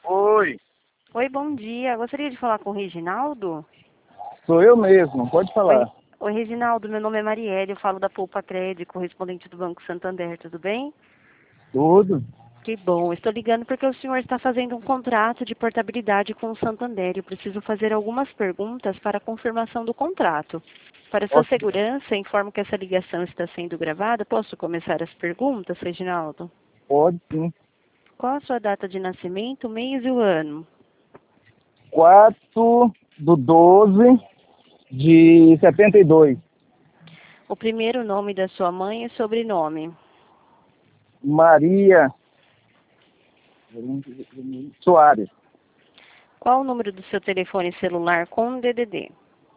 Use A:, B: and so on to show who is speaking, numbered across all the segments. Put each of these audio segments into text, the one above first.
A: Oi,
B: Oi, bom dia. Gostaria de falar com o Reginaldo?
A: sou eu mesmo, pode
B: Oi,
A: falar.
B: oi, Reginaldo, meu nome é Marielle, eu falo da Poupa Crédito, correspondente do Banco Santander, tudo bem?
A: Tudo?
B: Que bom, estou ligando porque o senhor está fazendo um contrato de portabilidade com o Santander. Eu preciso fazer algumas perguntas para a confirmação do contrato. Para sua
A: Ok,
B: segurança, informo que essa ligação está sendo gravada. Posso começar as perguntas, Reginaldo?
A: pode sim.
B: Qual a sua data de nascimento, o mês e o ano?
A: 4/12/72.
B: O primeiro nome da sua mãe e sobrenome?
A: Maria Soares.
B: Qual o número do seu telefone celular com DDD?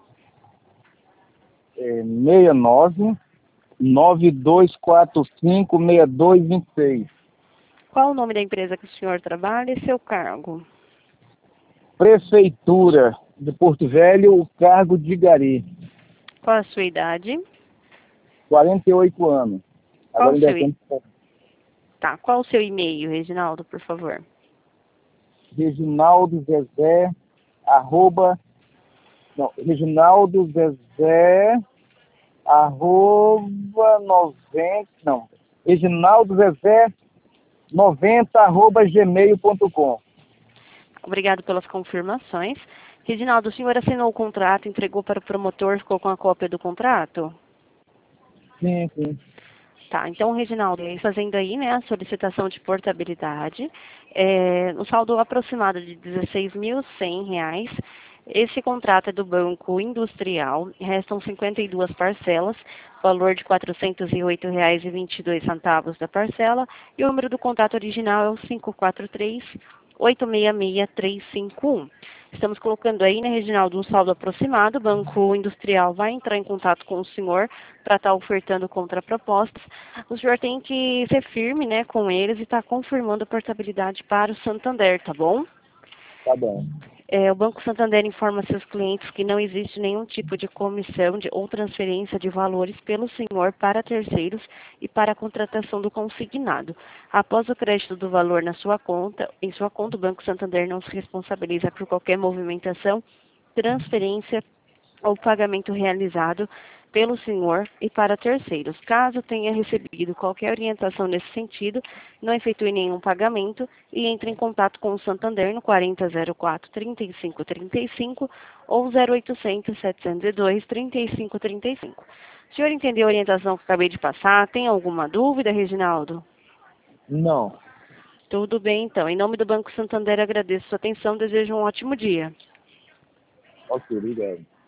A: 69 9245 6226.
B: Qual o nome da empresa que o senhor trabalha e seu cargo?
A: Prefeitura de Porto Velho, o cargo de Gari.
B: Qual a sua idade?
A: 48 anos.
B: Qual
A: Agora
B: o
A: ainda
B: seu,
A: tem
B: tá, qual o seu e-mail, Reginaldo, por favor?
A: Reginaldo Zezé, arroba, não, Reginaldo Zezé, arroba 90, não, Reginaldo Zezé 90, arroba gmail.com.
B: Obrigado pelas confirmações. Reginaldo, o senhor assinou o contrato, entregou para o promotor, ficou com a cópia do contrato?
A: Sim, sim.
B: Tá, então, Reginaldo, fazendo aí, né, a solicitação de portabilidade, no saldo aproximado de R$ 16.100, esse contrato é do Banco Industrial, restam 52 parcelas, valor de R$ 408,22 da parcela, e o número do contrato original é o 543-866-351. Estamos colocando aí, né, Reginaldo, um saldo aproximado. O Banco Industrial vai entrar em contato com o senhor para estar ofertando contrapropostas. O senhor tem que ser firme, né, com eles e estar confirmando a portabilidade para o Santander, tá bom?
A: Tá bom.
B: O Banco Santander informa seus clientes que não existe nenhum tipo de comissão ou transferência de valores pelo senhor para terceiros e para a contratação do consignado. Após o crédito do valor em sua conta, o Banco Santander não se responsabiliza por qualquer movimentação, transferência ou pagamento realizado pelo senhor e para terceiros. Caso tenha recebido qualquer orientação nesse sentido, não efetue nenhum pagamento e entre em contato com o Santander no 4004-3535 ou 0800-702-3535. O senhor entendeu a orientação que acabei de passar? Tem alguma dúvida, Reginaldo?
A: Não.
B: Tudo bem, então. Em nome do Banco Santander, agradeço sua atenção. Desejo um ótimo dia.
A: Ok, obrigado.